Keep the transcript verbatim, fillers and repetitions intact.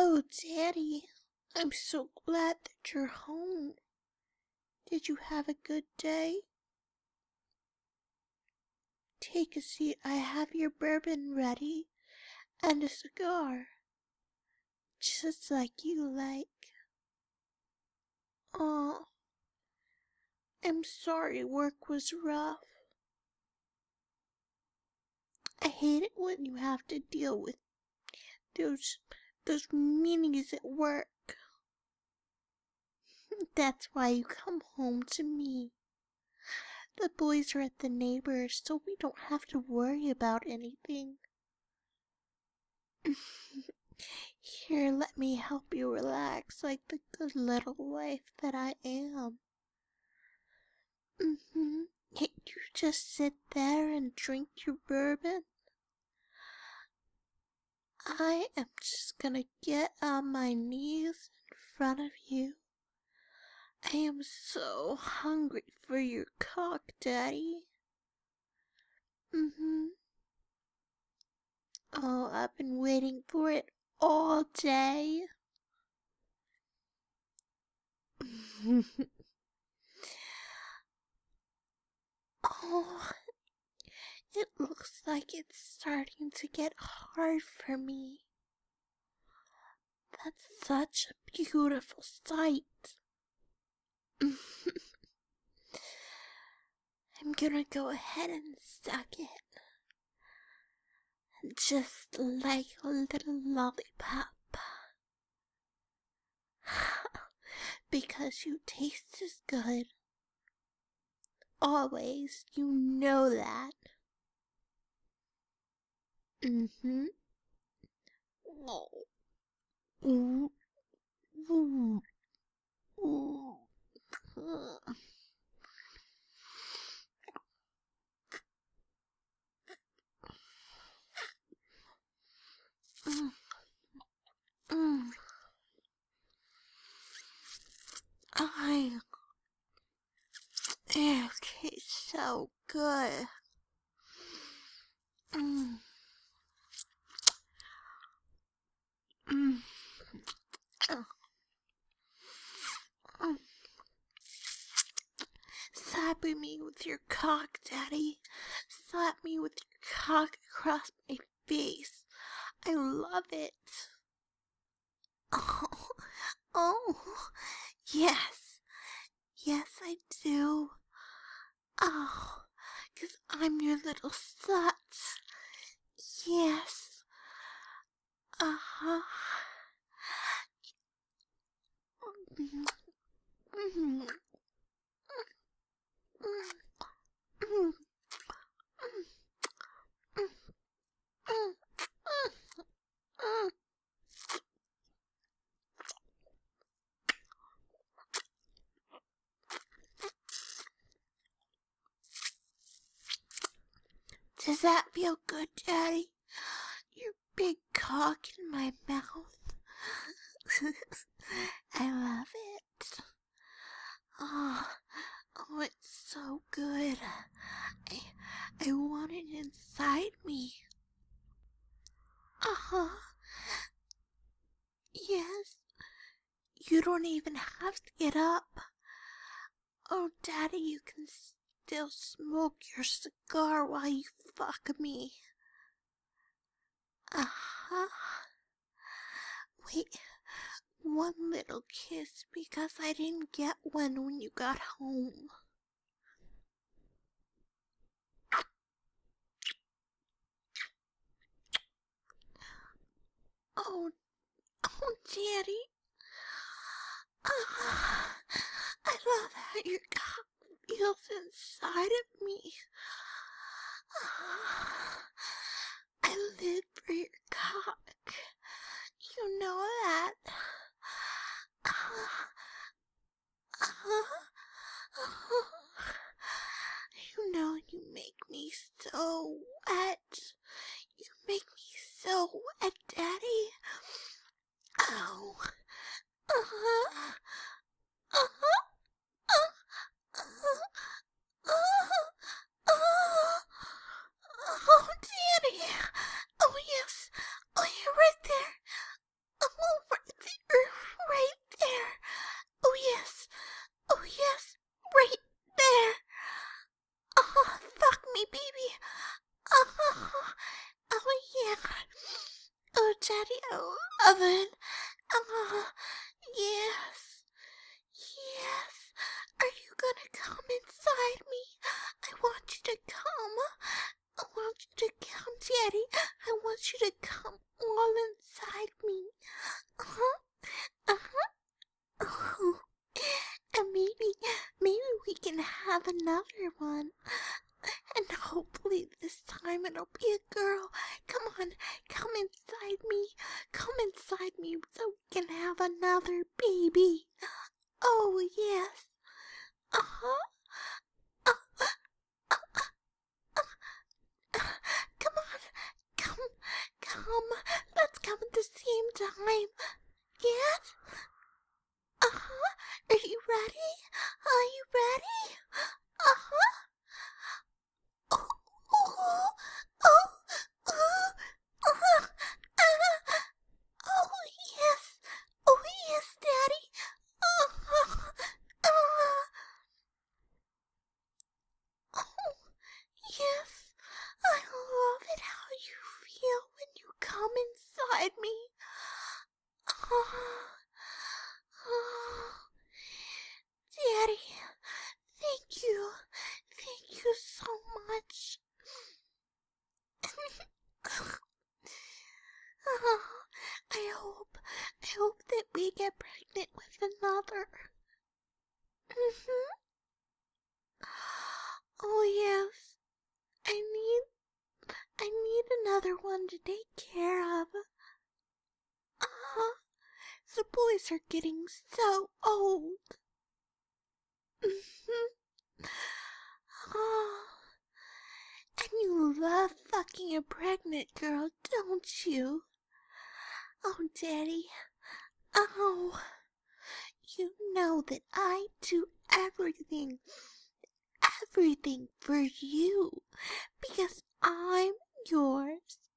Oh, Daddy, I'm so glad that you're home. Did you have a good day? Take a seat. I have your bourbon ready and a cigar, just like you like. Oh, I'm sorry work was rough. I hate it when you have to deal with those those meanies at work. That's why you come home to me. The boys are at the neighbors, so we don't have to worry about anything. Here, let me help you relax like the good little wife that I am. Mm-hmm. You just sit there and drink your bourbon. I am just gonna get on my knees in front of you. I am so hungry for your cock, Daddy. Mm-hmm. Oh, I've been waiting for it all day. Oh, it looks like it's starting to get hard for me. That's such a beautiful sight. I'm gonna go ahead and suck it. Just like a little lollipop. Because you taste as good. Always, you know that. Mm-hmm. Oh. Ooh. Ooh. Ooh. Mm. Mm. I. It tastes so good. Mm. Mm. Mm. Mm. Slap me with your cock, Daddy. Slap me with your cock across my face. I love it. Oh, oh, yes, yes, I do. Oh, 'cause I'm your little slut. Yes. Uh-huh. Mm-hmm. Mm-hmm. Mm-hmm. Does that feel good, Daddy? Your big cock in my mouth. I love it. Oh, oh, it's so good. I, I want it inside me. Uh-huh. Yes. You don't even have to get up. Oh, Daddy, you can still smoke your cigar while you fuck me. Uh-huh. Wait, one little kiss because I didn't get one when you got home. Oh, oh, Daddy. Uh, I love how your cock feels inside of me. Uh, I live for your cock. You know that. Uh, uh, you know you make me so wet. You make me so wet, Daddy. Oh. Uh-huh. Uh-huh. Uh-huh. Uh-huh. Uh-huh. Oh, Daddy. Oh, yes. Oh, you're right there. Oh, right Oh, Daddy, I love it. Oh, yes. Yes. Are you gonna come inside me? I want you to come. I want you to come, Daddy. I want you to come all inside me. Uh-huh. Uh-huh. Oh. And maybe, maybe we can have another one. And hopefully this time it'll be a girl. Come on, come inside me. Come inside me so we can have another baby. Oh, yes. Uh-huh. Uh, uh, uh, uh, come on. Come, come. Let's come at the same time. Yes? Uh-huh. Are you ready? Are you ready? Uh-huh. Oh, oh, oh, oh, uh, uh, oh, yes. Oh, yes, Daddy. Uh, uh, oh, yes. I love it how you feel when you come inside me. Uh, uh, Daddy, thank you. Thank you so much. Oh, I hope, I hope that we get pregnant with another. Mm-hmm. Oh, yes. I need, I need another one to take care of. Uh-huh. The boys are getting so old. Mm-hmm. Oh, and you love fucking a pregnant girl, don't you? Oh, Daddy. Oh, you know that I do everything, everything for you, because I'm yours